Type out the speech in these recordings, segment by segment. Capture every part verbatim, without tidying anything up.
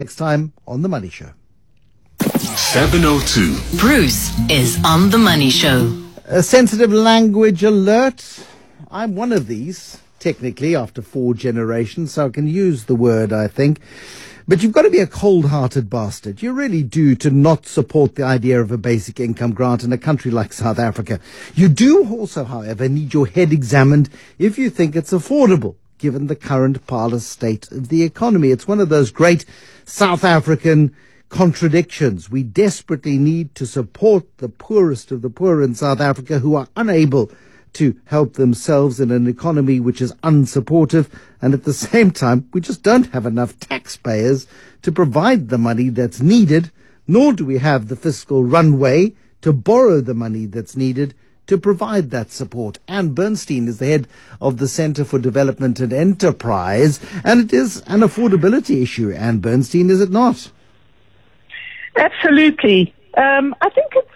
Next time on The Money Show. seven oh two. Bruce is on The Money Show. A sensitive language alert. I'm one of these, technically, after four generations, so I can use the word, I think. But you've got to be a cold-hearted bastard. You really do, to not support the idea of a basic income grant in a country like South Africa. You do also, however, need your head examined if you think it's affordable, given the current parlous state of the economy. It's one of those great South African contradictions. We desperately need to support the poorest of the poor in South Africa who are unable to help themselves in an economy which is unsupportive, and at the same time we just don't have enough taxpayers to provide the money that's needed, nor do we have the fiscal runway to borrow the money that's needed to provide that support. Anne Bernstein is the head of the Centre for Development and Enterprise, and it is an affordability issue. Anne Bernstein, is it not? Absolutely. Um, I think it's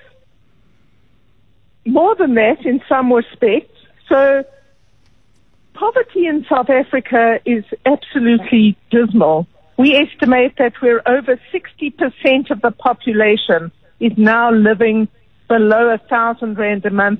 more than that in some respects. So poverty in South Africa is absolutely dismal. We estimate that we're over sixty percent of the population is now living below a thousand rand a month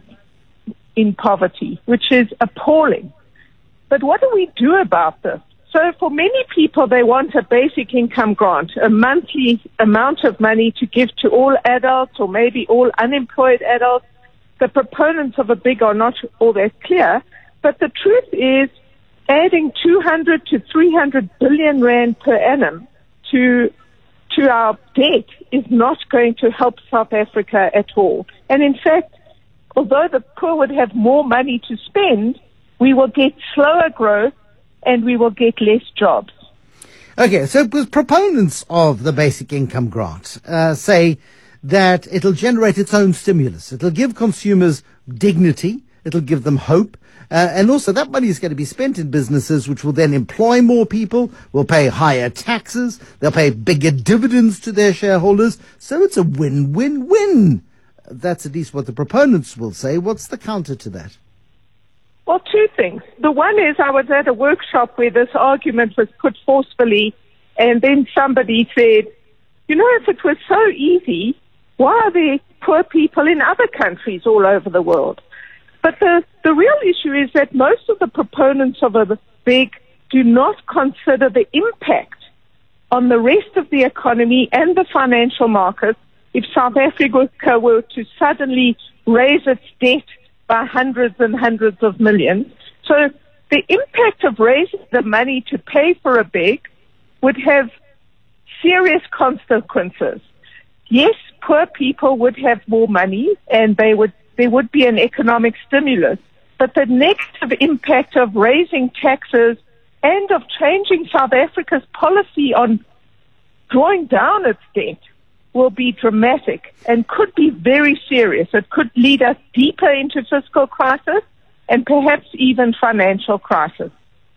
in poverty, which is appalling. But what do we do about this? So for many people, they want a basic income grant, a monthly amount of money to give to all adults or maybe all unemployed adults. The proponents of a big are not all that clear, but the truth is adding two hundred to three hundred billion rand per annum to to our debt is not going to help South Africa at all. And in fact, although the poor would have more money to spend, we will get slower growth and we will get less jobs. Okay, so proponents of the basic income grant uh, say that it'll generate its own stimulus. It'll give consumers dignity. It'll give them hope. Uh, and also that money is going to be spent in businesses which will then employ more people, will pay higher taxes, they'll pay bigger dividends to their shareholders. So it's a win-win-win. That's at least what the proponents will say. What's the counter to that? Well, two things. The one is I was at a workshop where this argument was put forcefully, and then somebody said, you know, if it was so easy, why are there poor people in other countries all over the world? But the, the real issue is that most of the proponents of a big do not consider the impact on the rest of the economy and the financial markets if South Africa were to suddenly raise its debt by hundreds and hundreds of millions. So the impact of raising the money to pay for a big would have serious consequences. Yes, poor people would have more money and they would there would be an economic stimulus, but the negative impact of raising taxes and of changing South Africa's policy on drawing down its debt will be dramatic and could be very serious. It could lead us deeper into fiscal crisis and perhaps even financial crisis.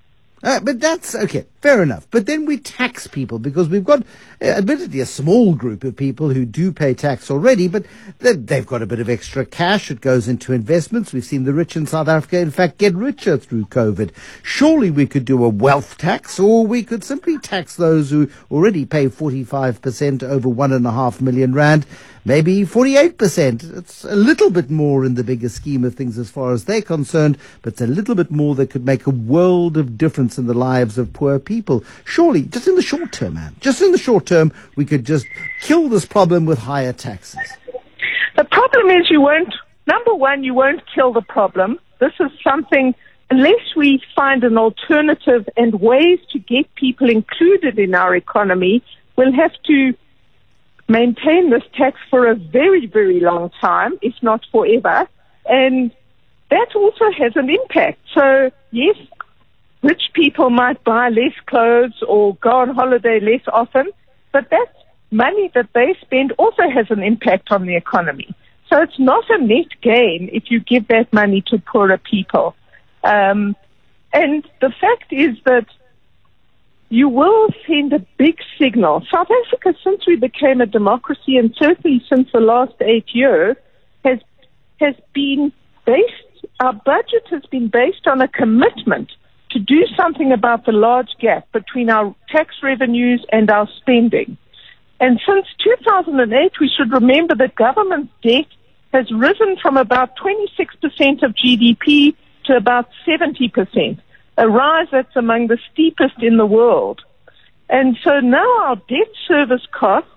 Uh, but that's, okay, fair enough. But then we tax people because we've got, uh, admittedly, a small group of people who do pay tax already, but they've got a bit of extra cash. It goes into investments. We've seen the rich in South Africa, in fact, get richer through COVID. Surely we could do a wealth tax, or we could simply tax those who already pay forty-five percent over one and a half million rand. Maybe forty-eight percent. It's a little bit more in the bigger scheme of things as far as they're concerned, but it's a little bit more that could make a world of difference in the lives of poor people. Surely, just in the short term, man, just in the short term, we could just kill this problem with higher taxes. The problem is you won't, number one, you won't kill the problem. This is something, unless we find an alternative and ways to get people included in our economy, we'll have to maintain this tax for a very, very long time, if not forever. And that also has an impact. So, yes, rich people might buy less clothes or go on holiday less often, but that money that they spend also has an impact on the economy. So it's not a net gain if you give that money to poorer people. Um, and the fact is that you will send a big signal. South Africa, since we became a democracy, and certainly since the last eight years, has has been based, our budget has been based on a commitment to do something about the large gap between our tax revenues and our spending. And since two thousand eight, we should remember that government debt has risen from about twenty-six percent of G D P to about seventy percent, a rise that's among the steepest in the world. And so now our debt service costs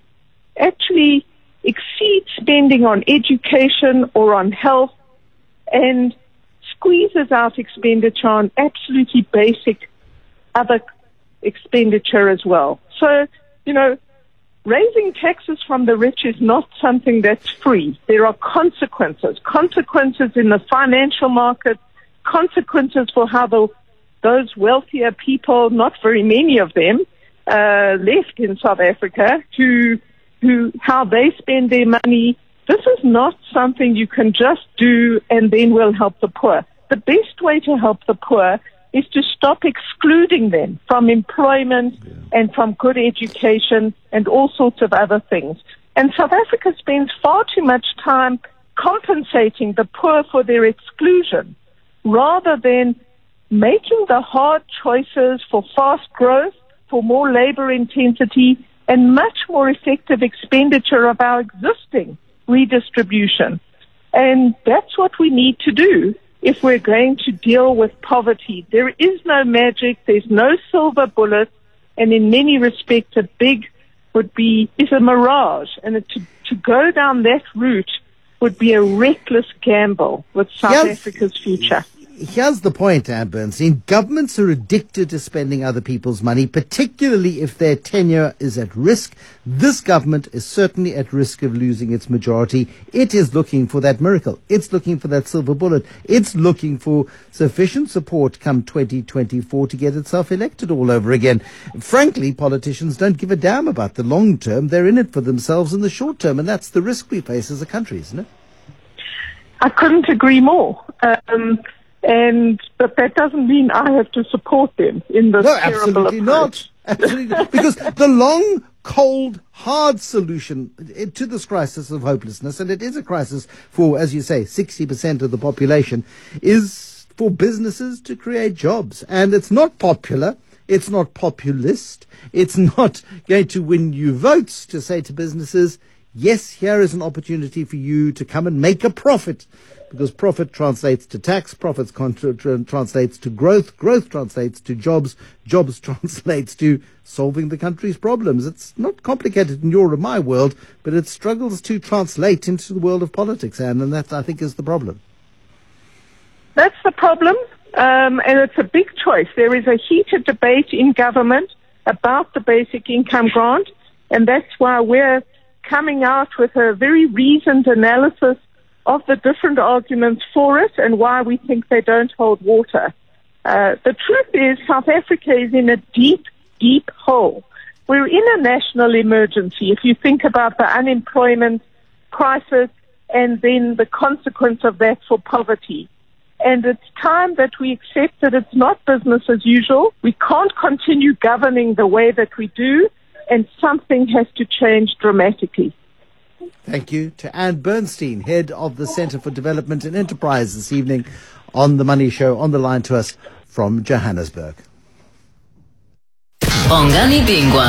actually exceed spending on education or on health and squeezes out expenditure on absolutely basic other expenditure as well. So, you know, raising taxes from the rich is not something that's free. There are consequences, consequences in the financial market, consequences for how the, those wealthier people, not very many of them, uh, left in South Africa, who, who, how they spend their money. This is not something you can just do and then we'll help the poor. The best way to help the poor is to stop excluding them from employment yeah. and from good education and all sorts of other things. And South Africa spends far too much time compensating the poor for their exclusion rather than making the hard choices for fast growth, for more labor intensity, and much more effective expenditure of our existing redistribution. And that's what we need to do if we're going to deal with poverty. There is no magic, there's no silver bullet, and in many respects a big would be, is a mirage. And to, to go down that route would be a reckless gamble with South yes. Africa's future. Here's the point, Anne Bernstein. Governments are addicted to spending other people's money, particularly if their tenure is at risk. This government is certainly at risk of losing its majority. It is looking for that miracle. It's looking for that silver bullet. It's looking for sufficient support come twenty twenty-four to get itself elected all over again. Frankly, politicians don't give a damn about the long term. They're in it for themselves in the short term, and that's the risk we face as a country, isn't it? I couldn't agree more. Um, And but that doesn't mean I have to support them in this no, terrible absolutely approach. not. Absolutely not. Because the long, cold, hard solution to this crisis of hopelessness, and it is a crisis for, as you say, sixty percent of the population, is for businesses to create jobs. And it's not popular. It's not populist. It's not going to win you votes to say to businesses, yes, here is an opportunity for you to come and make a profit. Because profit translates to tax, profits contra- tra- translates to growth, growth translates to jobs, jobs translates to solving the country's problems. It's not complicated in your or my world, but it struggles to translate into the world of politics, Anne, and that, I think, is the problem. That's the problem, um, and it's a big choice. There is a heated debate in government about the basic income grant, and that's why we're coming out with a very reasoned analysis of the different arguments for it and why we think they don't hold water. Uh, the truth is South Africa is in a deep, deep hole. We're in a national emergency. If you think about the unemployment crisis and then the consequence of that for poverty. And it's time that we accept that it's not business as usual. We can't continue governing the way that we do, and something has to change dramatically. Thank you to Anne Bernstein, head of the Centre for Development and Enterprise, this evening on The Money Show, on the line to us from Johannesburg. Bongani Bingwa.